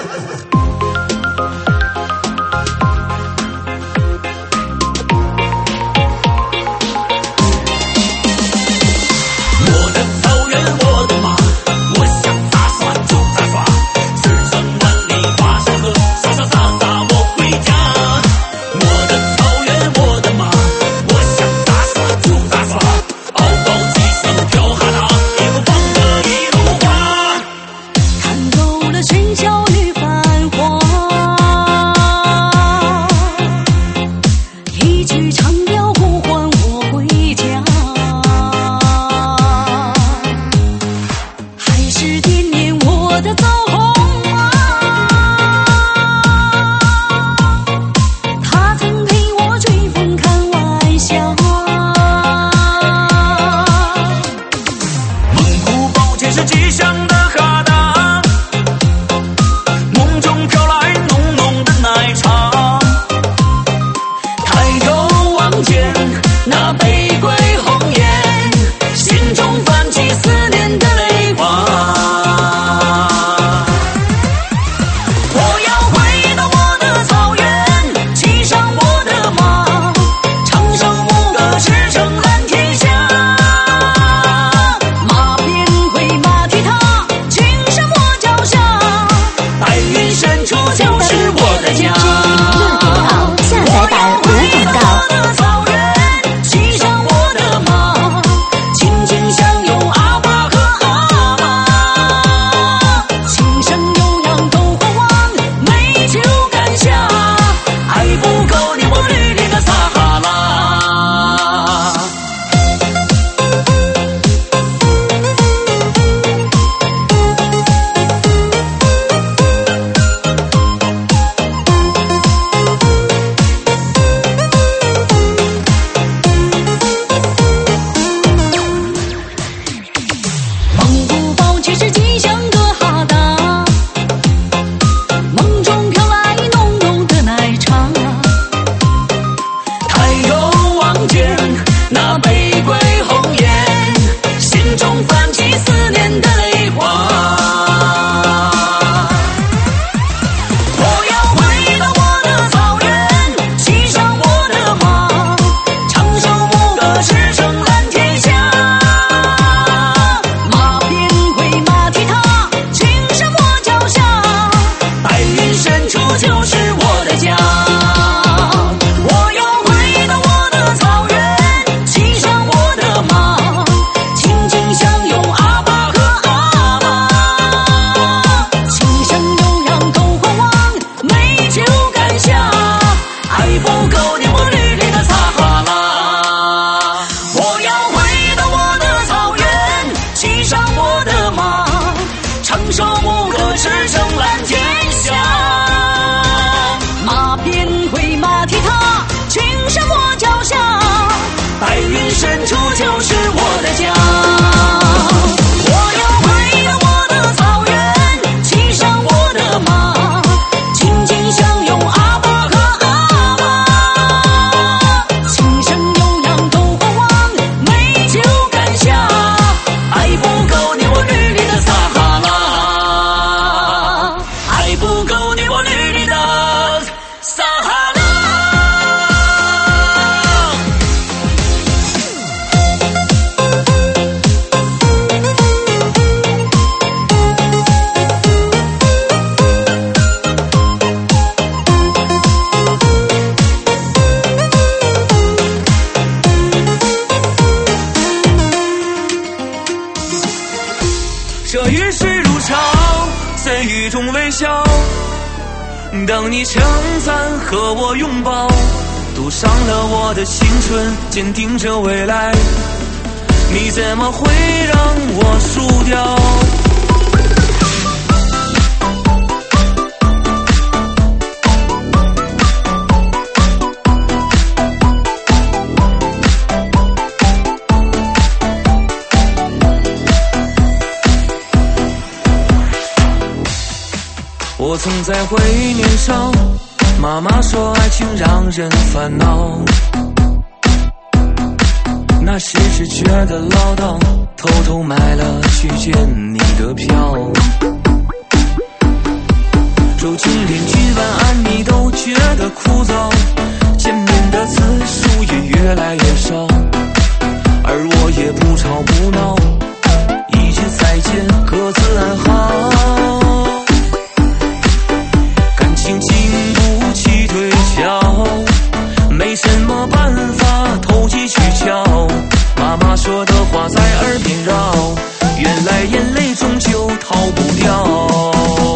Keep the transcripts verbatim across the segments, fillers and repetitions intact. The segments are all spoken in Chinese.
当你称赞和我拥抱，赌上了我的青春，坚定着未来，你怎么会让我输掉？我曾在回忆年少，妈妈说爱情让人烦恼，那时只觉得唠叨，偷偷买了去见你的票。这枯燥，见面的次数也越来越少，而我也不吵不闹，一句再见，各自安好。感情经不起推敲，没什么办法投机取巧。妈妈说的话在耳边绕，原来眼泪终究逃不掉。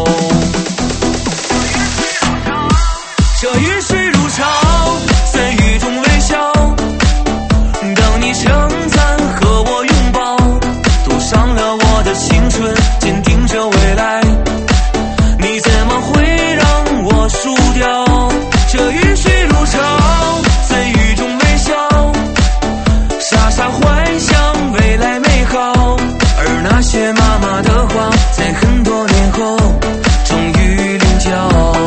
这雨水如潮，在雨中微笑，等你称赞和我拥抱，赌上了我的青春，坚定着未来，你怎么会让我输掉？这雨水如潮，在雨中微笑，傻傻幻想未来美好，而那些妈妈的话在很多年后终于领教。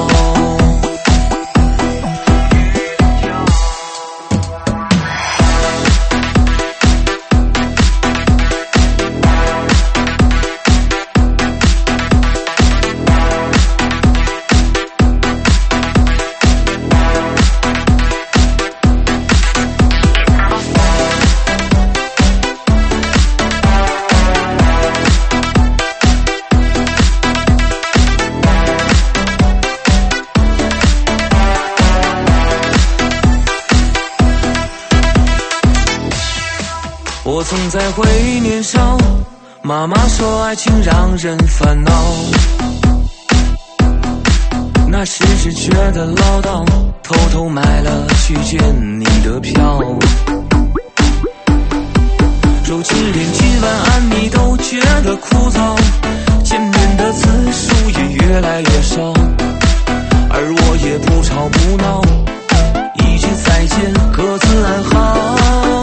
我曾在回忆年少，妈妈说爱情让人烦恼，那时只觉得唠叨，偷偷买了去见你的票。如今连几晚安你都觉得枯燥，见面的次数也越来越少，而我也不吵不闹，一句再见，各自安好。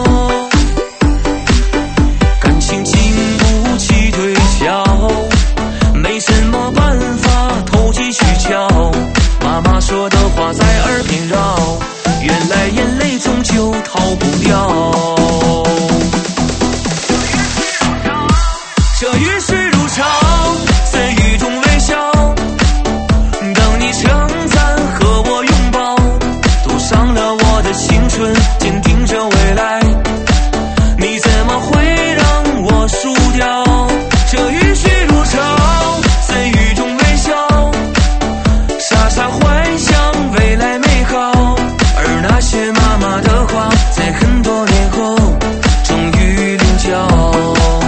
感情经不起推敲，没什么办法投机取巧。妈妈说的话在耳边绕，原来眼泪终究逃不掉。这雨水如潮，在雨中微笑，等你称赞和我拥抱，赌上了我的青春，坚定着未来，你怎么会让我输掉？这雨水如潮，在雨中微笑，傻傻幻想未来美好，而那些妈妈的话在很多年后终于领教。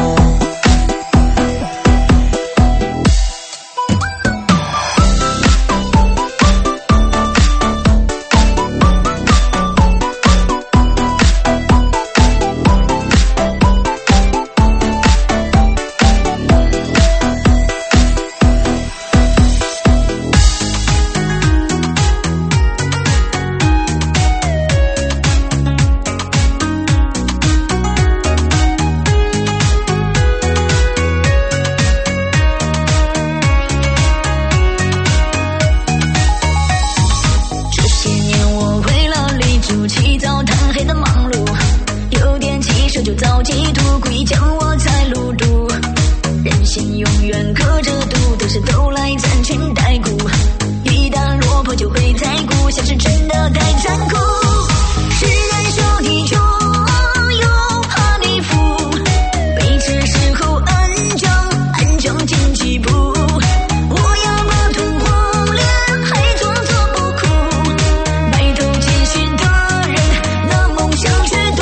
就早嫉妒，故意将我在路堵，人心永远隔着度，都是都来残拳待骨，一旦落魄就会太苦，现实真的太残酷，是燃烧地球又怕你负，被这时候安将安将进几步，我要么吞黄连，还装作不哭，埋头继续的人，那梦想却赌。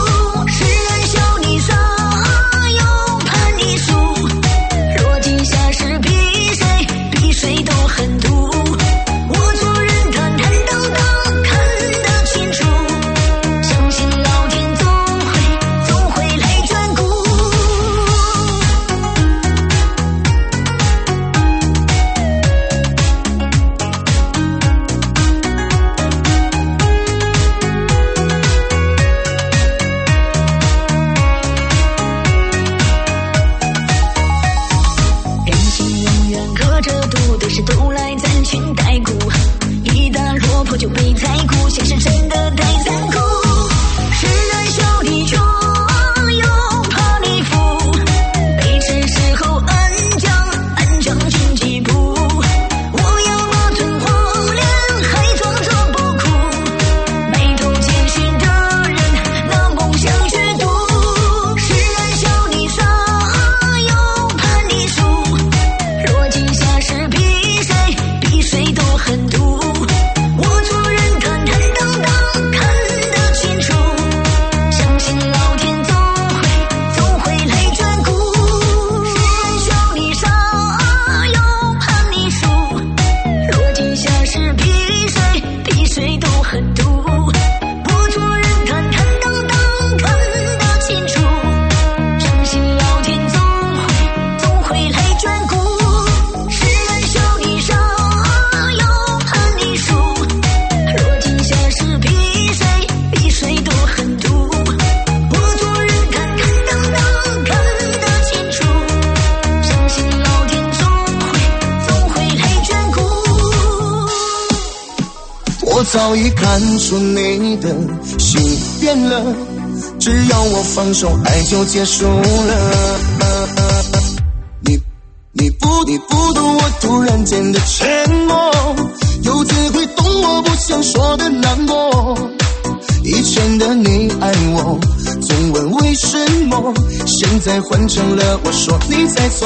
就被太苦，现实真的太残酷，是燃烧地球又怕你负，被这时候安将安将进几步，我要么吞黄连，还装作不早已看出你的心变了，只要我放手，爱就结束了。你你不你不懂我突然间的沉默，又怎会懂我不想说的难过？以前的你爱我，总问为什么，现在换成了我说你在错。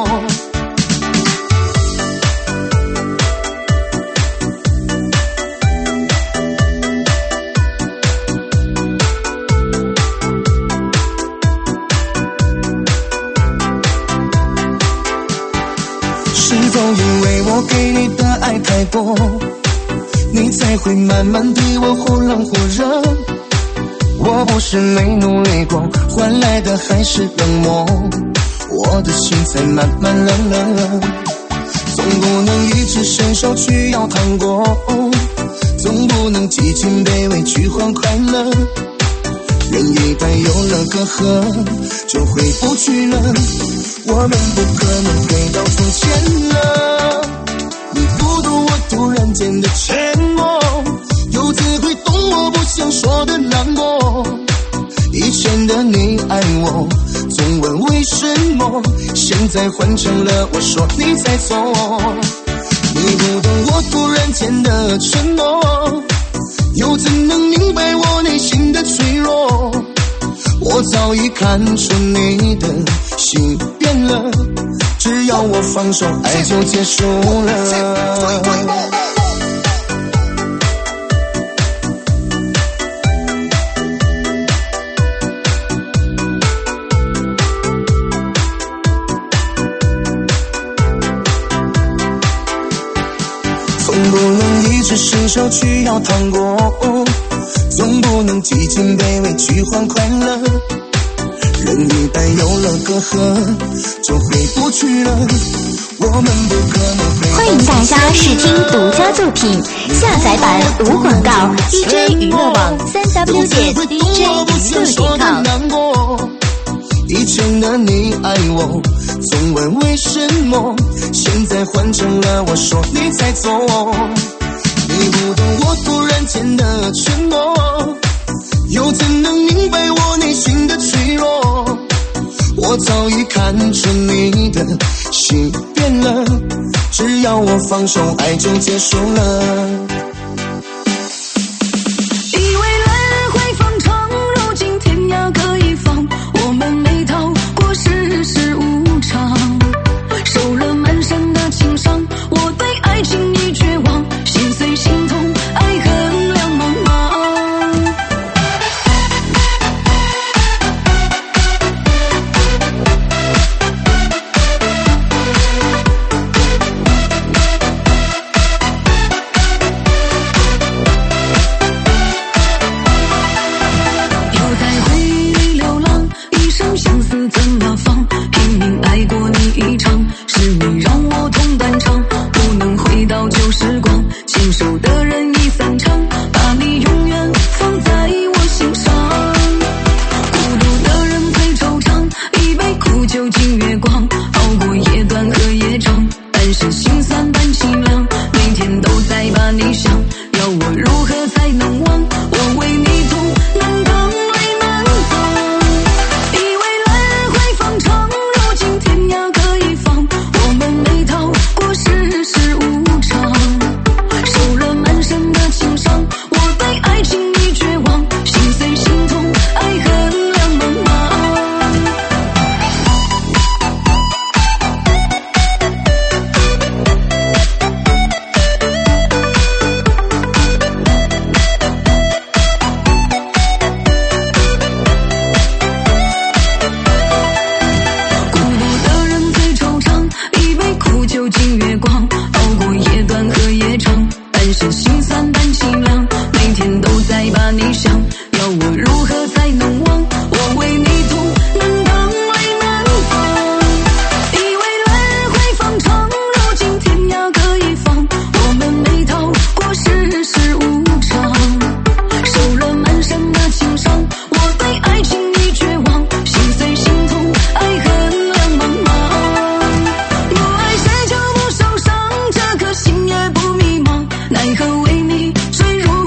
是否因为我给你的爱太多，你才会慢慢对我忽冷忽热？我不是没努力过，换来的还是冷漠，我的心才慢慢冷了。总不能一直伸手去要糖果，总不能激情卑微去换快乐。人一旦有了隔阂，就回不去了，我们不可能回到从前了。你不懂我突然间的沉默，又怎会懂我不想说的难过？以前的你爱我，总问为什么，现在换成了我说你在错。你不懂我突然间的承诺，又怎能明白我内心的脆弱？我早已看出你的心变了，只要我放手，爱就结束了。总不能一直伸手去要糖果，总不能激情卑微去换快乐。人一旦有了隔阂，就回不去了，我们不可能回。 欢迎大家试听独家作品，下载版无广告 D J 娱乐网三 w 点 D J 娱乐点 com。 以前的你爱我，总问为什么，现在换成了我说你在错。你不懂我突然间的承诺，又怎能明白我内心的脆弱？我早已看出你的心变了，只要我放手，爱就结束了。 奈何为你坠入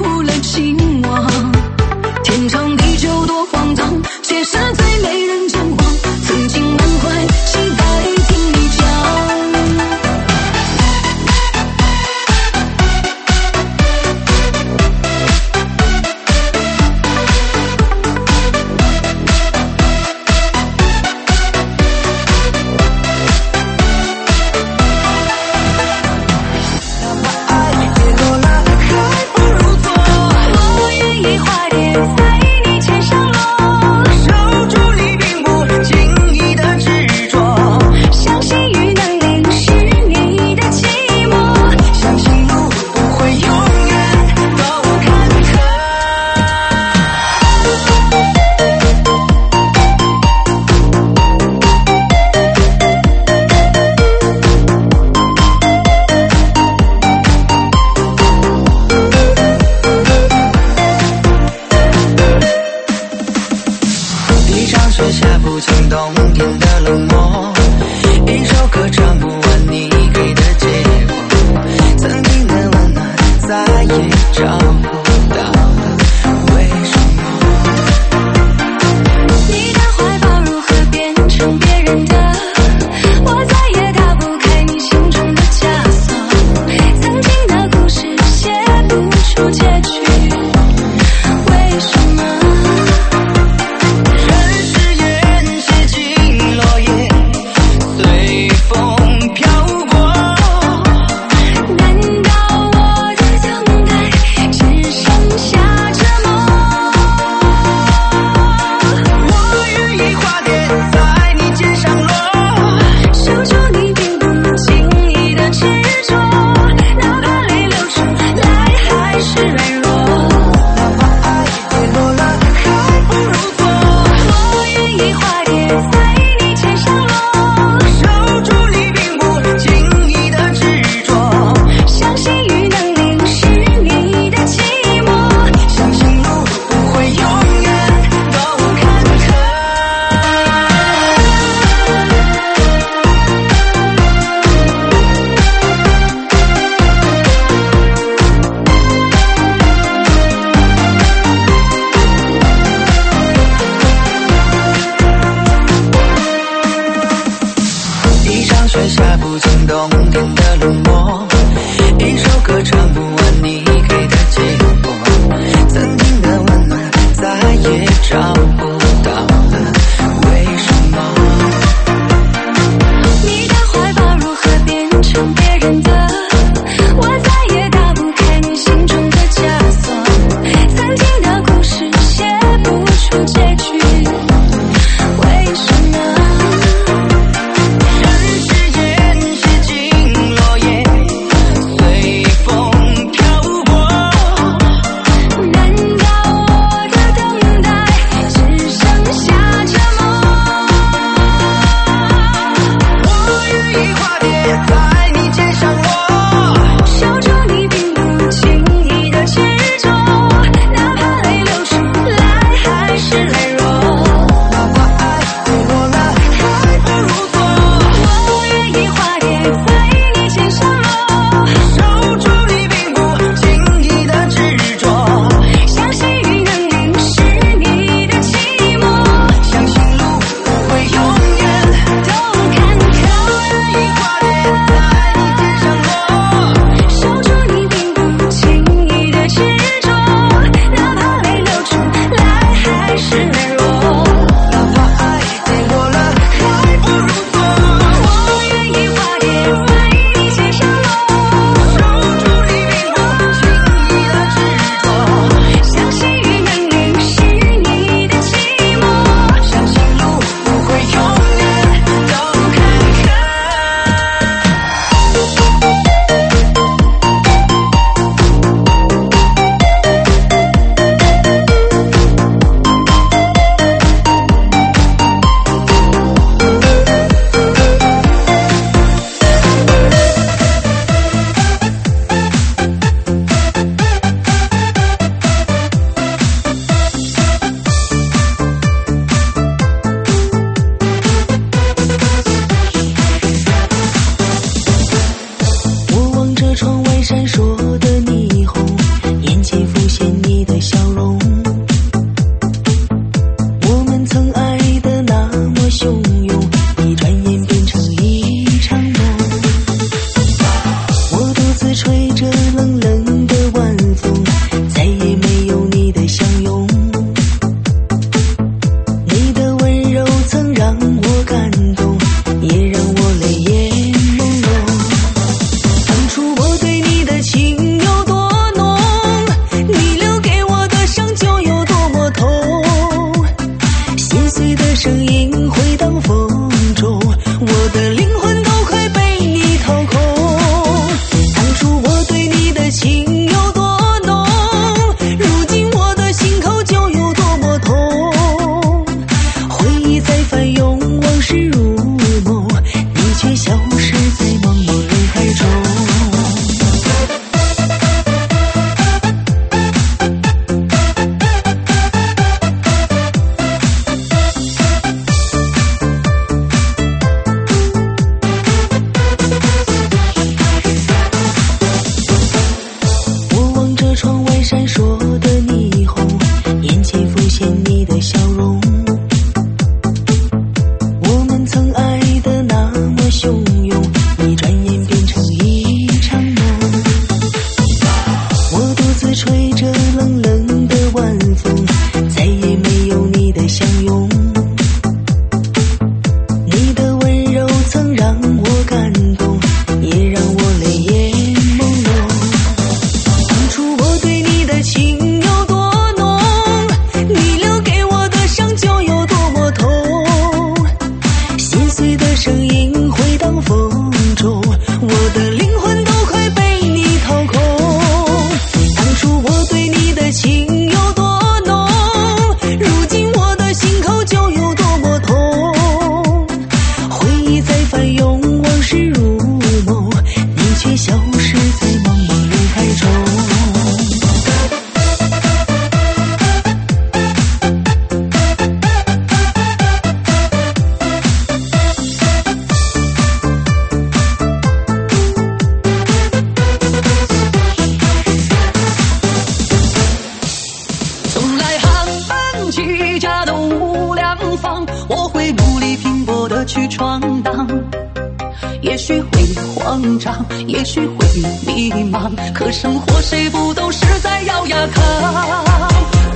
许会慌张，也许会迷茫，可生活谁不都是在咬牙扛？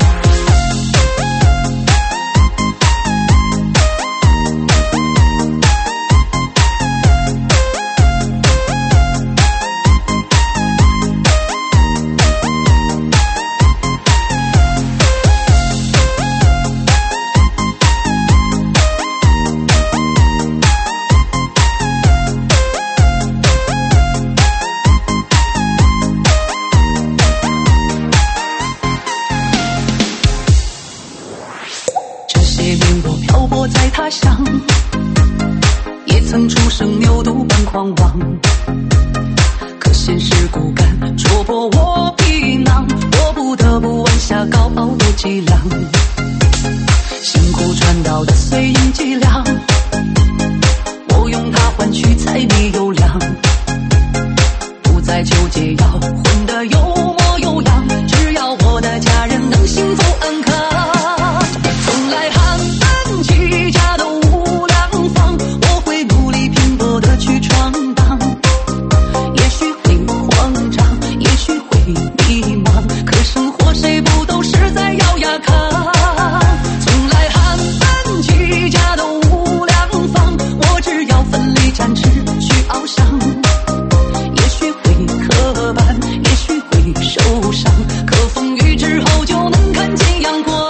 他乡也曾出生牛犊般狂妄，可现实骨感戳破我皮囊，我不得不弯下高傲的脊梁，辛苦赚到的碎银几两，我用它换取柴米油粮，不再纠结要混得有模有样，只要我的家人能幸福安康。从来寒门起家都无良方，我会努力拼搏的去闯荡，也许会慌张，也许会迷茫，可生活谁不都是在咬牙扛？从来寒门起家都无良方，我只要奋力展翅去翱翔，也许会磕绊，也许会受伤，可风雨之后就能看见阳光。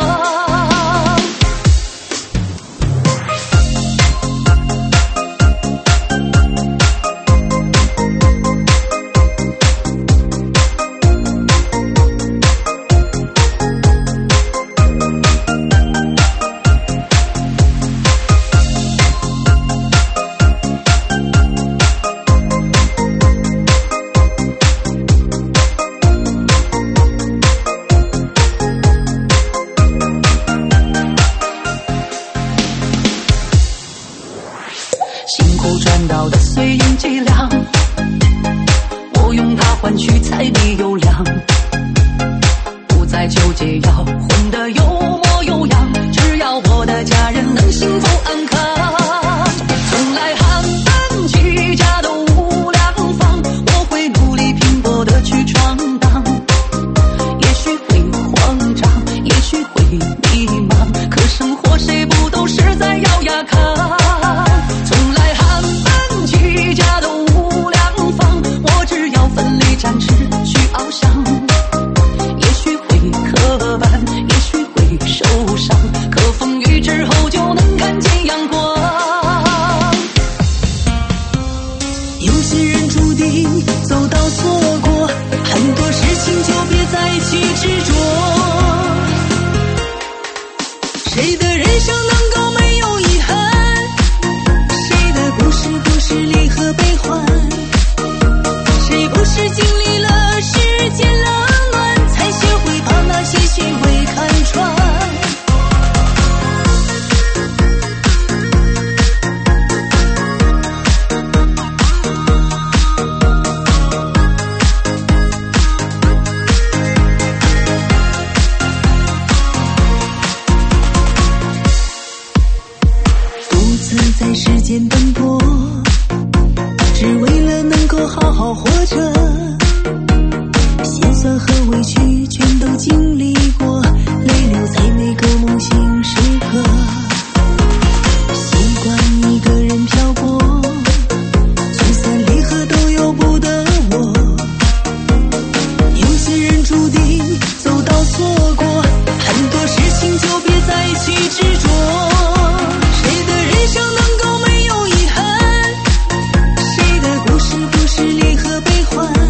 辛苦赚到的碎银几两，我用它换取柴米油粮，不再纠结要混得有模有样，只要我的家人能幸福安康。从来寒门起家都无良方，我会努力拼搏的去闯荡，也许会慌张，也许会迷茫，可生活谁不都是在咬牙扛？从来寒门起家都无良方，我只要奋力展翅去翱翔，也许会磕绊，也许会受伤，可风雨之后就能看见阳光。有些人注定走到错过，很多事情就别再去执着，谁的人生能够没有遗憾？谁的故事不是离合悲欢？谁不是经历了世间冷暖，才学会把那些虚伪看穿？独自在世间奔波，只为了能够好好活着，辛酸和委屈全都经历过，泪流在每个梦醒时刻，习惯一个人漂泊，聚散离合都由不得我。有些人注定走到错过，很多事情就别再去执着，谁的人生能够没有遗憾？谁的故事不是离合悲欢？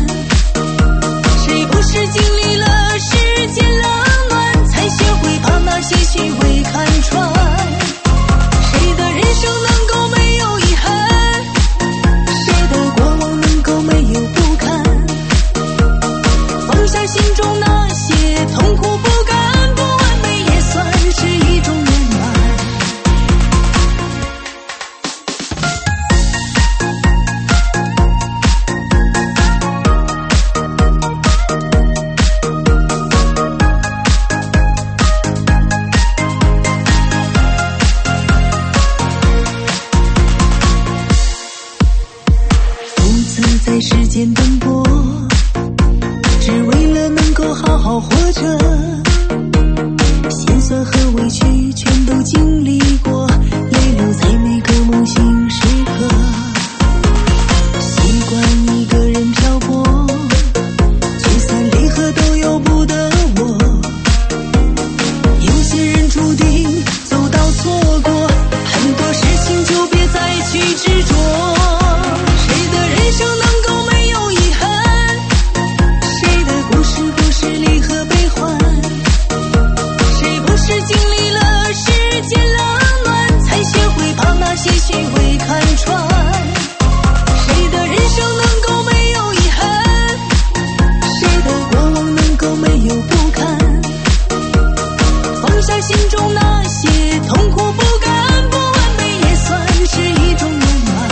奔波，只为了能够好好活着，辛酸和委屈全都经历过，泪流在每个梦醒时刻，习惯一个人漂泊，聚散离合都由不得我，有些人注定走到错过，很多事情就别再去执着，谁的人生能够没有遗憾，谁的故事不是离合悲欢，谁不是经历了世间冷暖，才学会把那些虚伪看穿，谁的人生能够没有遗憾，谁的过往能够没有不堪，放下心中那些痛苦不甘，不完美也算是一种圆满，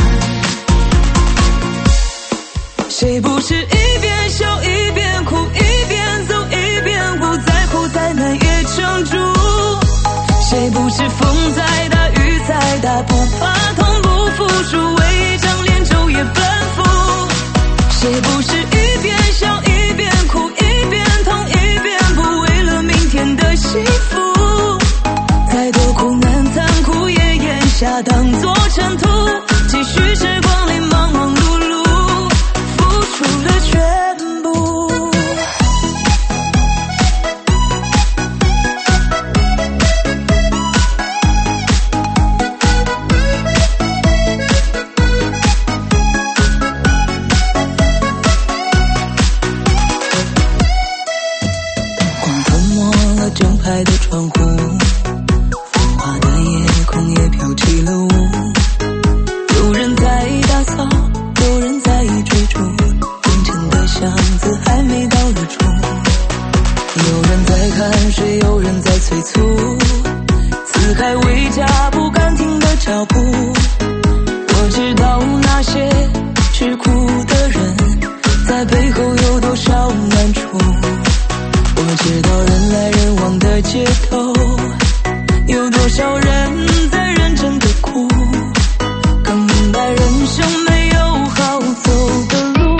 谁不是一边笑一边哭，一边走一边不在乎再难也撑住，谁不是风再大雨再大不怕痛不服输，为一张脸昼夜奔赴，谁不是一边笑一边哭一边痛一边不为了明天的幸福，再多苦难残酷也咽下当作尘土，继续时光里忙忙碌碌付出了全部。 光吞没了整排的窗户，繁华的夜空也飘起了雾，有人在打扫，有人在追逐，清晨的巷子还没到日出，有人在看水，有人在催促，撕开回家不敢停的脚步，我知道那些吃苦的人在背后有多少难处，我知道人来人往的街头有多少人在认真的哭，更明白人生没有好走的路，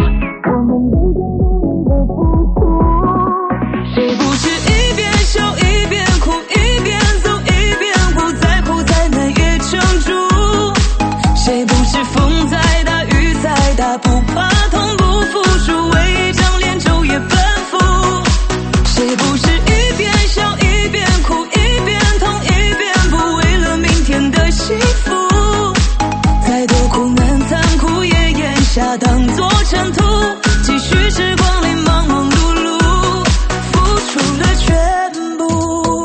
我们都在努力的付出，谁不是一边笑一边哭一边走一边不在乎再难也撑住，谁不是风再大雨再大不怕痛不服输，为一张脸昼夜奔赴，谁不是一边笑一边哭一边痛一边不为了明天的幸福，再多苦难残酷也咽下当作尘土，继续时光里忙忙碌碌付出了全部。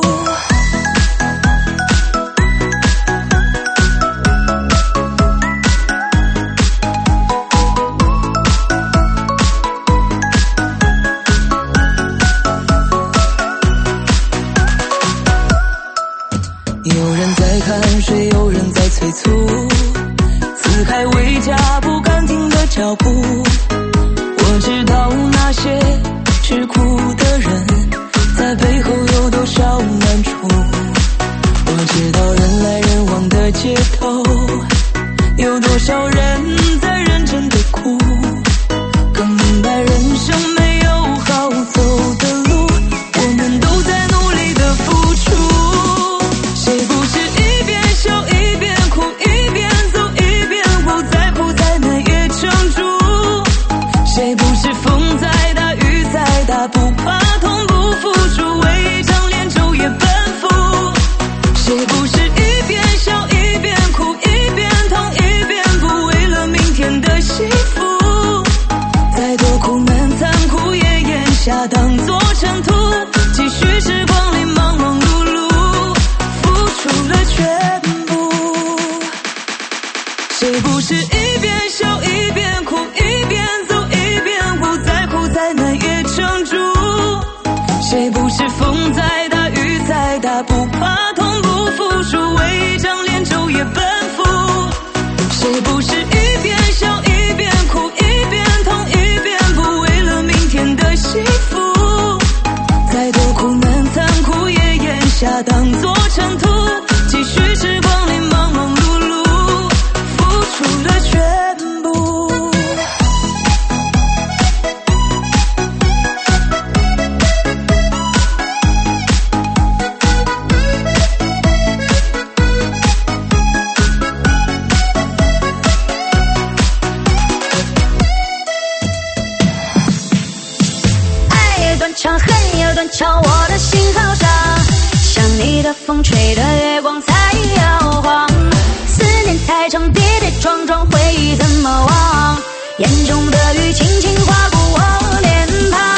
有人在看水，有人在催促，撕开回家不敢停的脚步，我知道那些吃苦的人在背后有多少难处，我知道人来人往的街头有多少人在认真的哭，更明白人生没有好走的路，我们都在努力的付出，谁不是一边笑一边哭一边走一边不在乎再难也撑住，谁不是风再大雨再大不怕痛不服输，为一张脸昼夜奔赴，谁不是一边笑一边哭一边痛一边不为了明天的幸福，再多苦难残酷也咽下当作尘土，继续时光里忙忙碌碌付出了全部，谁不是一边笑一边哭一边走一边不在乎再难也撑住，谁不是风再大雨再大不怕痛不服输，为一张脸昼夜奔赴，谁不是一边笑一边哭一边痛一边不为了明天的幸福，再多苦难残酷也咽下当作尘土，继续时光里忙忙碌碌付出了全部。 风吹的月光才摇晃，思念太长，跌跌撞撞，回忆怎么忘？眼中的雨轻轻划过我脸庞。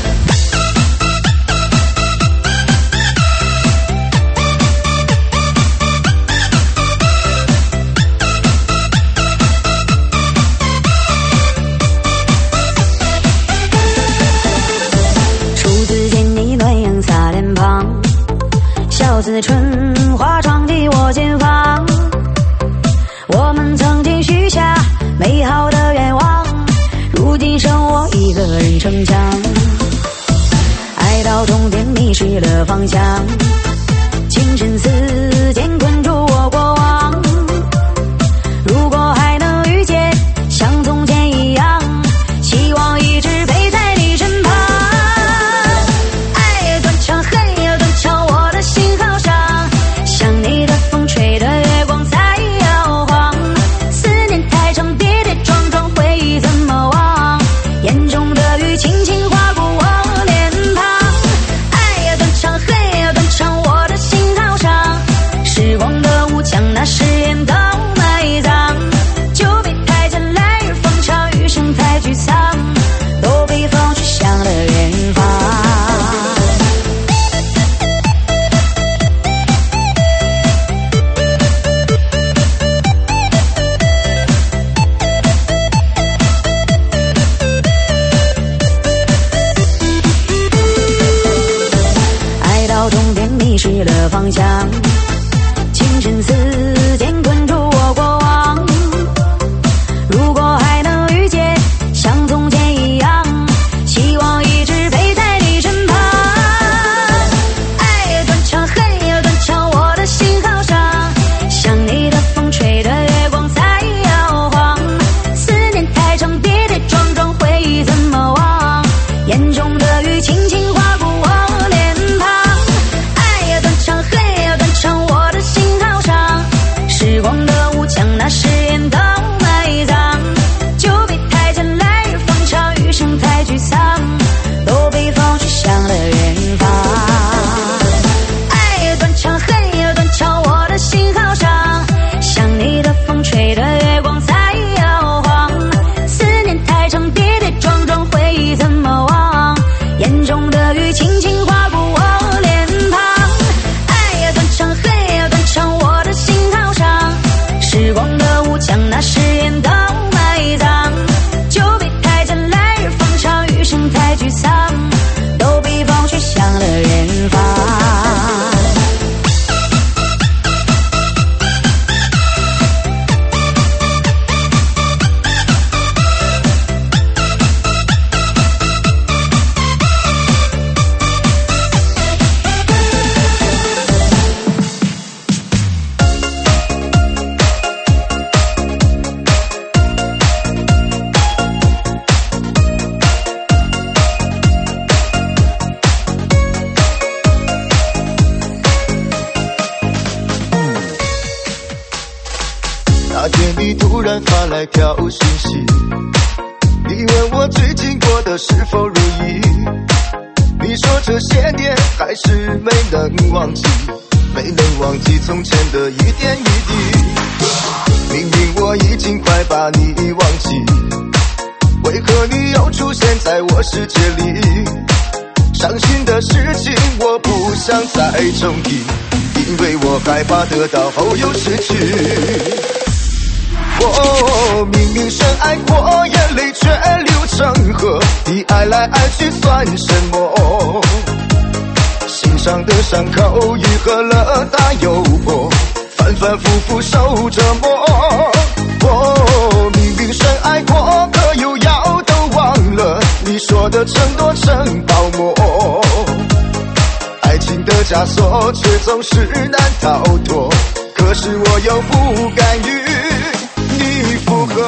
初次见你暖阳洒脸庞，笑似春花闯进我前方。我们曾经许下美好的愿望，如今剩我一个人逞强。爱到终点迷失了方向，情深似茧困住我过往。如果还能遇见像从前一样，希望一直陪在你身旁。爱也断肠，恨也断肠，我的心好伤，想你的风吹的月光才摇晃，思念太长，跌跌撞撞，回忆怎么忘？眼中的雨轻轻划过我脸庞。爱也断肠，恨也断肠，我的心好伤，时光的无墙，那誓言都埋葬。就别太见来日方长，余生太沮丧，都被风吹向了远方。爱到终点迷失了方向，情深似茧困住我过往。如果还能遇见像从前一样，希望一直陪在你身旁。爱也断肠，恨也断肠，我的心好伤，想你的风吹的月光才摇晃，思念太长，跌跌撞撞，回忆怎么忘？眼中的雨轻轻划过我脸庞。爱也断肠，恨也断肠，我的心好伤，时光的无墙，那誓言都埋葬。就别太见来日方长，余生太沮丧，都被风吹向了远方。爱也断肠，恨也断肠，我的心好伤，想你的风吹的月光才摇晃，思念太长，跌跌撞撞，回忆怎么忘？眼中的雨轻轻划过我脸庞。爱也断肠，恨也断肠，我的心好伤，时光的无墙，那誓言都埋葬。就别太见来日方长，余生太沮丧，都被风吹向了远方。 那天你突然发来条信息，你问我最近过得是否如意。你说这些年还是没能忘记，没能忘记从前的一点一滴。明明我已经快把你忘记，为何你又出现在我世界里？伤心的事情我不想再重提，因为我害怕得到后又失去。哦，明明深爱过，眼泪却流成河，你爱来爱去算什么？心上的伤口愈合了大又破，反反复复受折磨。哦，明明深爱过，可又要都忘了你说的承诺成泡沫。爱情的枷锁却总是难逃脱，可是我又不敢与你复合。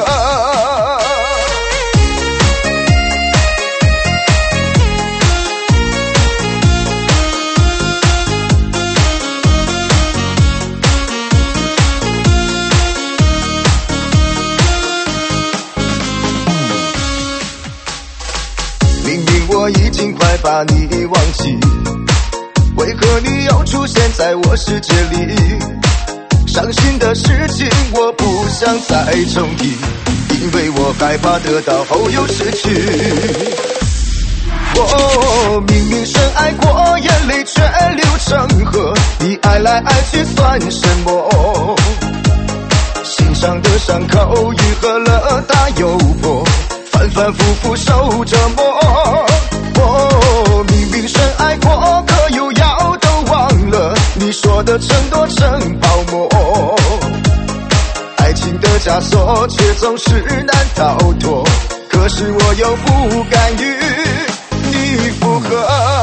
明明我已经快把你忘记， 为何你又出现在我世界里？伤心的事情我不想再重提，因为我害怕得到后又失去。我明明深爱过，眼泪却流成河，你爱来爱去算什么？心上的伤口愈合了大又破，反反复复受折磨。我明明深爱过，可又要都忘了你说的承诺成泡沫。爱情的枷锁却总是难逃脱，可是我又不敢与你复合。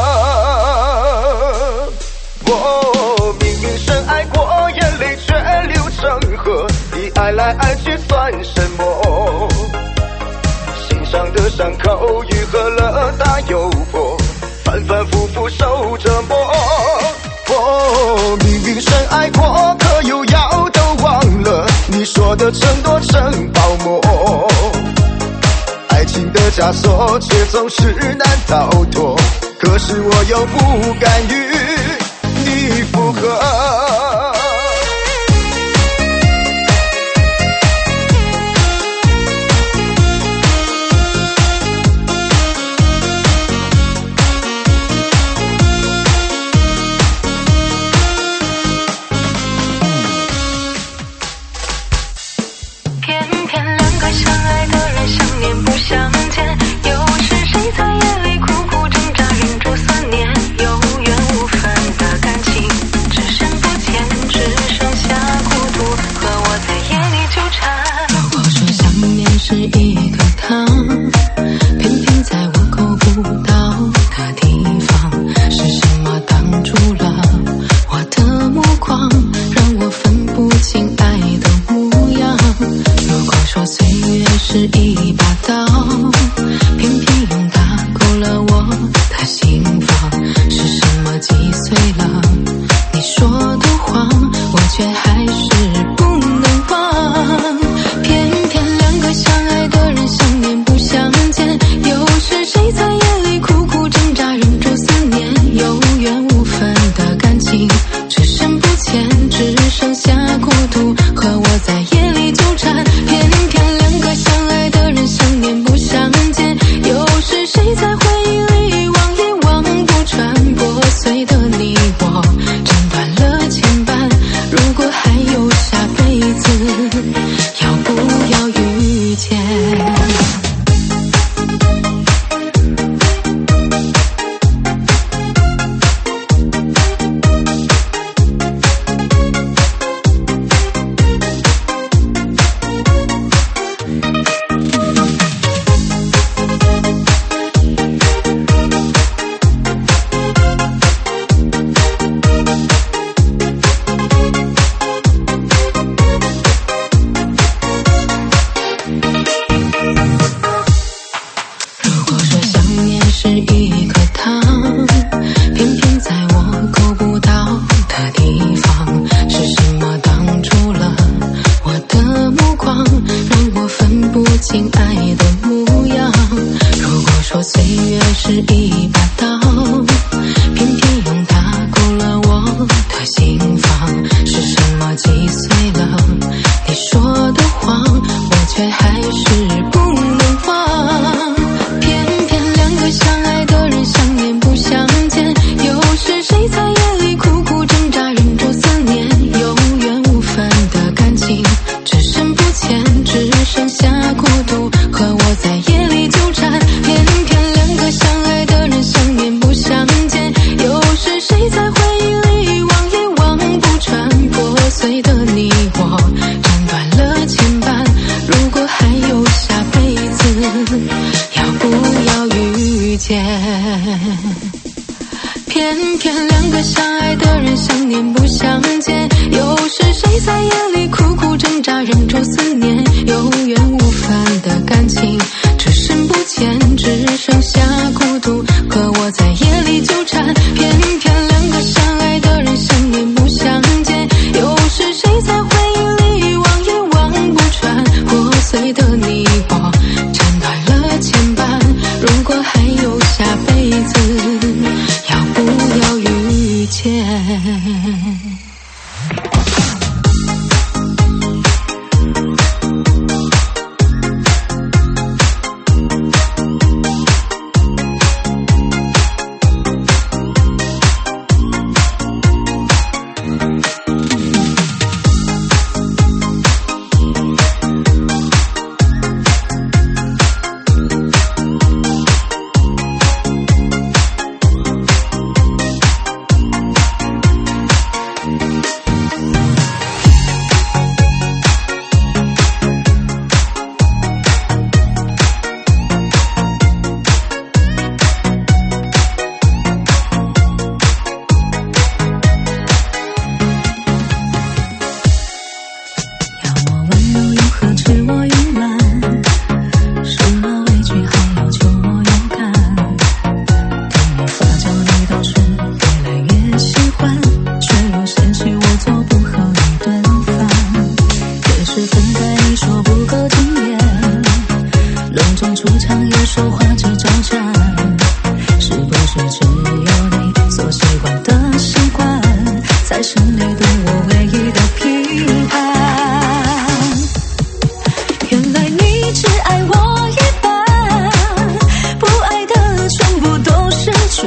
我明明深爱过，眼泪却流成河，你爱来爱去算什么？心上的伤口愈合了大又破，反反复复受折磨。我明明深爱过，可又要都忘了你说的承诺成泡沫。爱情的枷锁却总是难逃脱，可是我又不敢与你复合。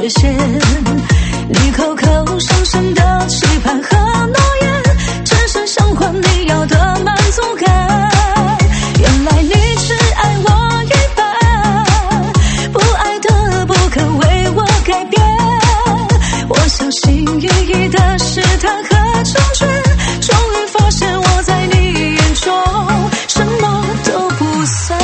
缺陷，你口口声声的期盼和诺言，只是想换你要的满足感。原来你只爱我一半，不爱的不肯为我改变。我小心翼翼的试探和成全，终于发现我在你眼中什么都不算。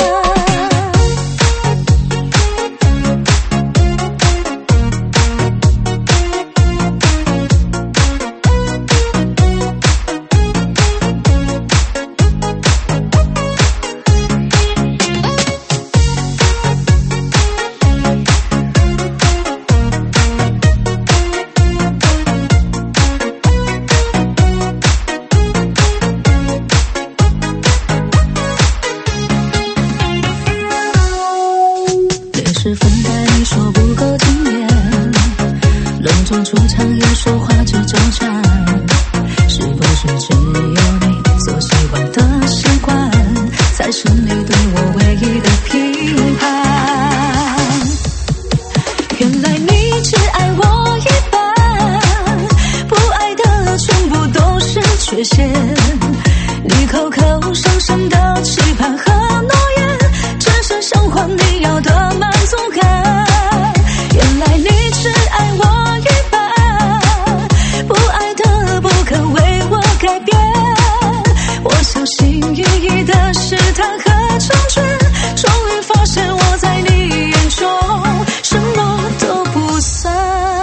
是分开你说不够惊艳，隆重出场又说话只纠缠，是否是只有你所喜欢的习惯，才是你对我唯一的评判。原来你只爱我一半，不爱的全部都是缺陷，你口口声声的期盼和诺言，只是想换你要的满足感。原来你只爱我一半，不爱的不肯为我改变。我小心翼翼的试探和成全，终于发现我在你眼中什么都不算。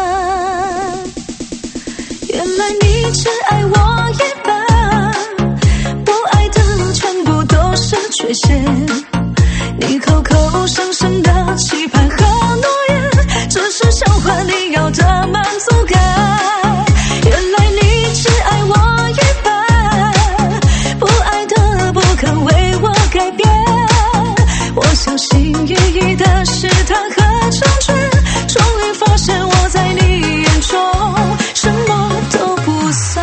原来你只爱我一半，不爱的全部都是缺陷，你口口声声的期盼和诺言，只是想换你要的满足感。原来你只爱我一半，不爱的不肯为我改变。我小心翼翼的试探和成全，终于发现我在你眼中什么都不算。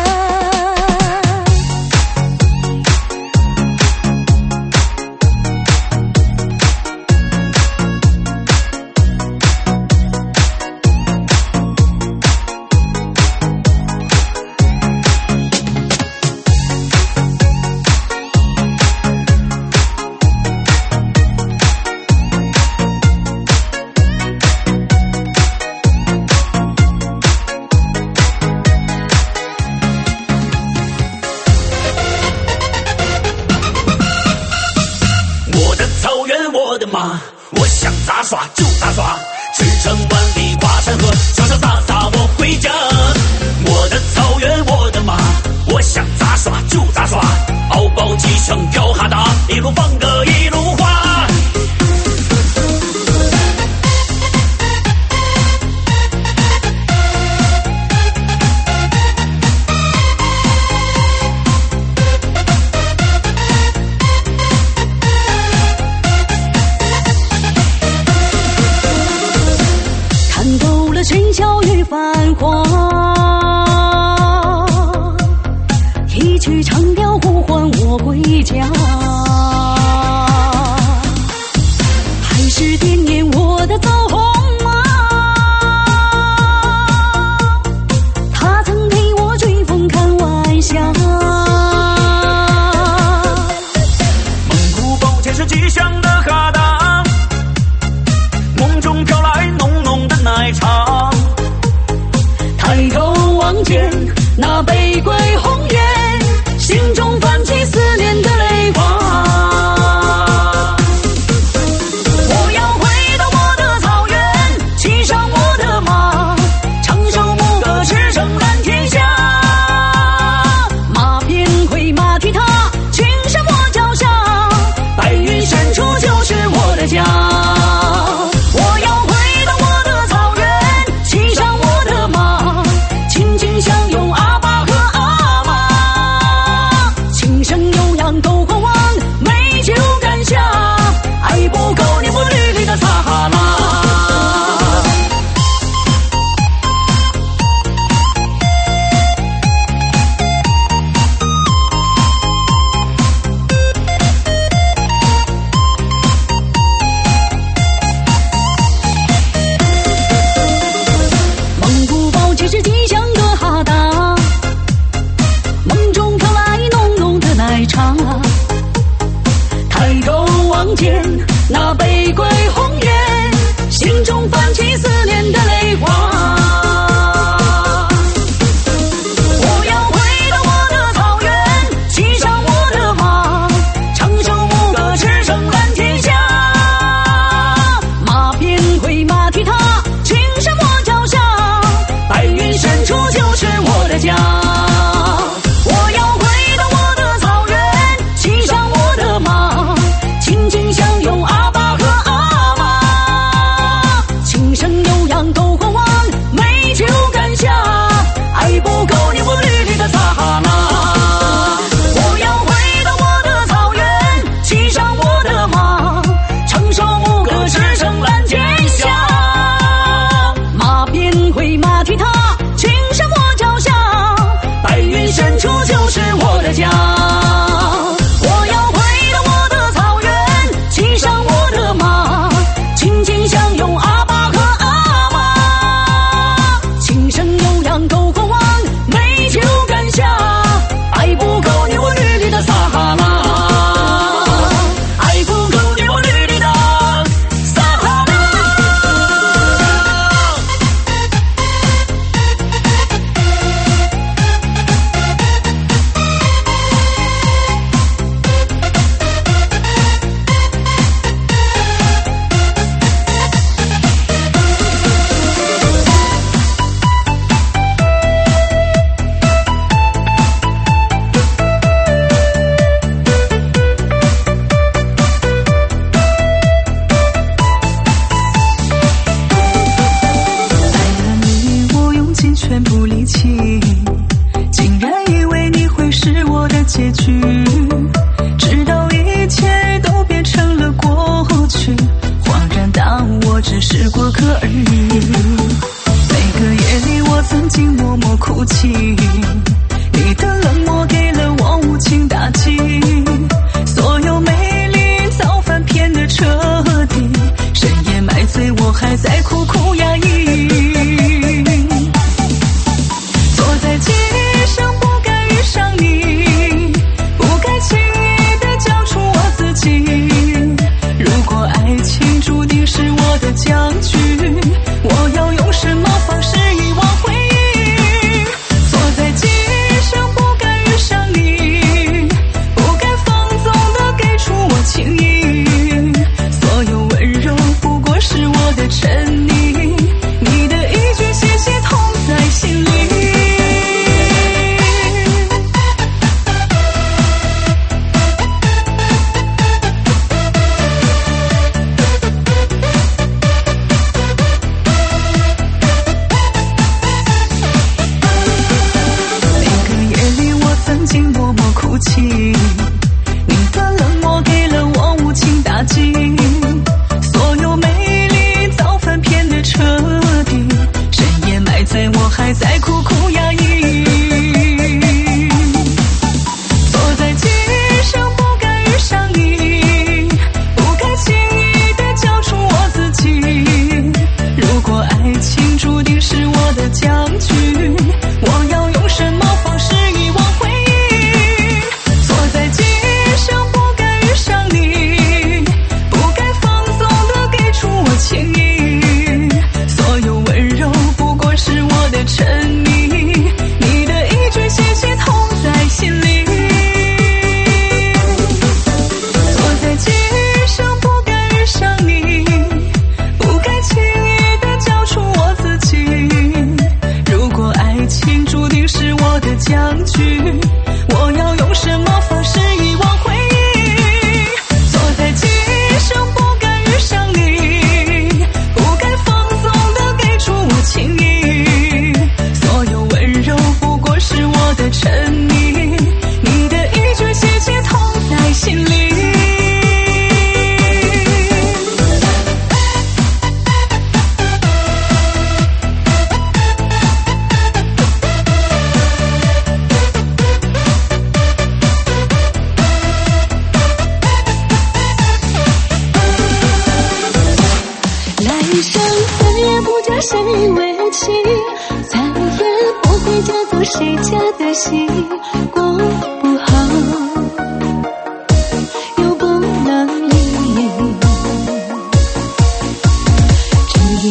我想咋耍就咋耍，驰骋万里跨山河，潇潇洒洒我回家。我的草原我的马，我想咋耍就咋耍，敖包鸡声吊哈达，一路放歌一路花。 喧嚣与繁华，一曲长调呼唤我归家，还是惦念我的枣红马，他曾陪我追风看晚霞。 蒙古包前是吉祥的哈达，梦中飘来浓浓的奶茶， 抬头望见那玫瑰红颜，心中泛起思念的泪花。我要回到我的草原， 中泛起思念的泪花。我要回到我的草原，骑上我的马，长袖牧歌驰骋蓝天下。马鞭挥马蹄踏，青山我脚下，白云深处就是我的家。我要回到我的草原，骑上我的马，紧紧相拥阿爸和阿妈。轻声悠扬篝火旺，美酒赶下，爱不够你我绿绿的撒哈拉。我要回到我的草原，骑上我的马，长袖牧歌驰骋蓝天下。马鞭挥马蹄踏，青山我脚下，白云深处就是我的家。我要回到我的草原，骑上我的马，紧紧相拥阿爸和阿妈。轻声悠扬篝火旺，美酒赶下，爱不够你我绿绿的撒哈拉，爱不够你我绿绿的撒哈拉。爱了你，我用尽全部力气，竟然以为你会是我的结局，直到一切都变成了过去，恍然大悟我只是过客而已。每个夜里我曾经默默哭泣，你的冷漠给了我无情打击，所有美丽早翻篇的彻底，深夜买醉我还在苦苦压抑。坐在记忆上不该遇上你，不该轻易的交出我自己，如果爱情注定是我的僵局，我要用什么方式遗忘回忆。坐在记忆上不该遇上你，不该放纵的给出我情意，所有温柔不过是我的沉溺，你的一句谢谢痛在心里。每个夜里我曾经默默哭泣，你的冷漠给了我无情打击，所有美丽早翻篇的彻底，深夜埋醉我还在苦苦压抑。坐在记忆上不该遇上你，不该轻易的交出我自己，如果爱情注定是我的僵局，我要用什么方式遗忘回忆。坐在记忆上不该遇上你，不该放纵的给出我情意，所有温柔不过是我的沉溺，你的一句谢谢痛在心里。坐在记忆上不该遇上你，不该轻易的交出我自己，如果爱情注定是我的僵局，我要用什么方式遗忘回忆。坐在记忆上不该遇上你，不该放纵的给出我情意，所有温柔不过是我的沉溺，你的一句谢谢痛在心里。来生再也不叫谁为妻，再也不会嫁做谁家的媳，过不好又不能离，只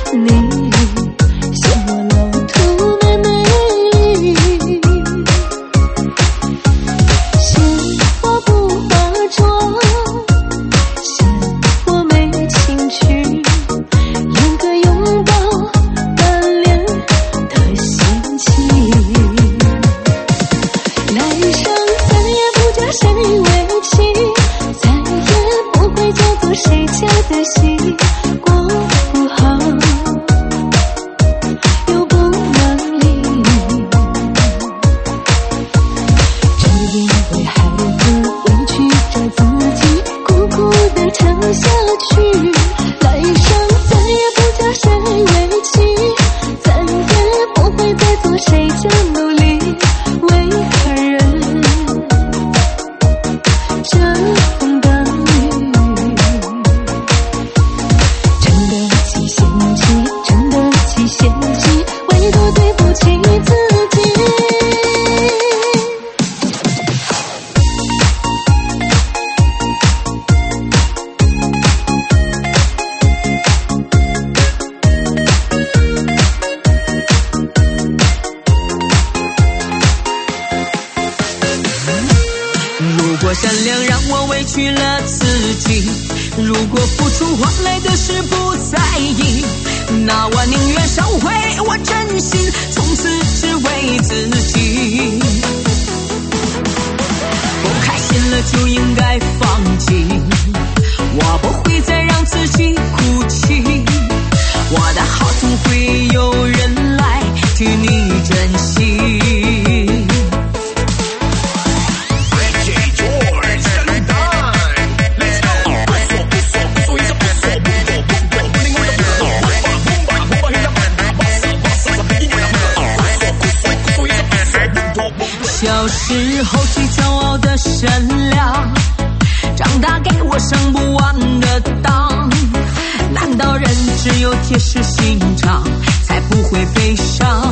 小时候最骄傲的善良，长大给我上不完的当。难道人只有铁石心肠，才不会悲伤？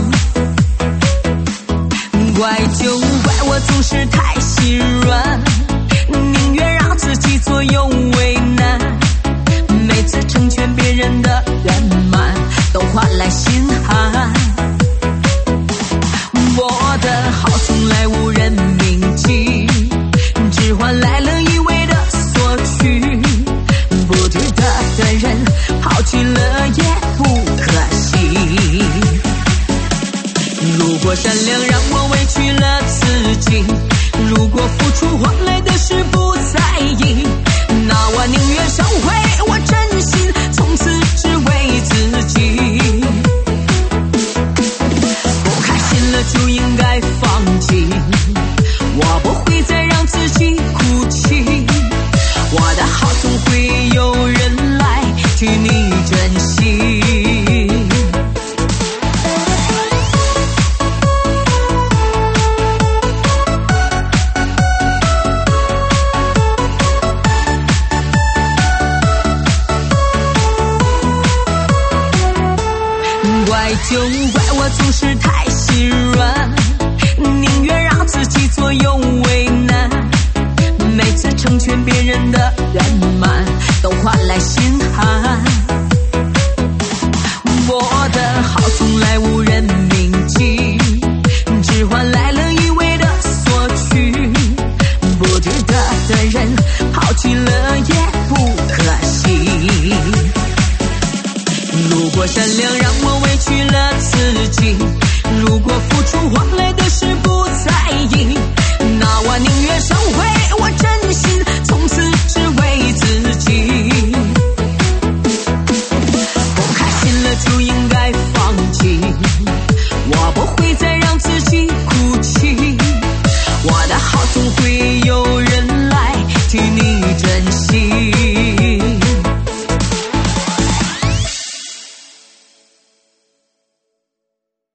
怪就怪我总是太心软，宁愿让自己左右为难。每次成全别人的圆满，都换来心寒。我的好从来无人铭记，只换来了一味的索取。不值得的人抛弃了也不可惜。如果善良让我委屈了自己，如果付出换来的是不在意，那我宁愿烧毁我真心，从此只为自己。不开心了就应该放弃，我不会再让自己哭泣。我的好总会有人来替你珍惜。怪就怪我总是太心软，宁愿让自己左右为难。每次成全别人的圆满，都换来心寒。我的好从来无人铭记，只换来了一味的索取。不值得的人抛弃了也不可惜。如果善良让我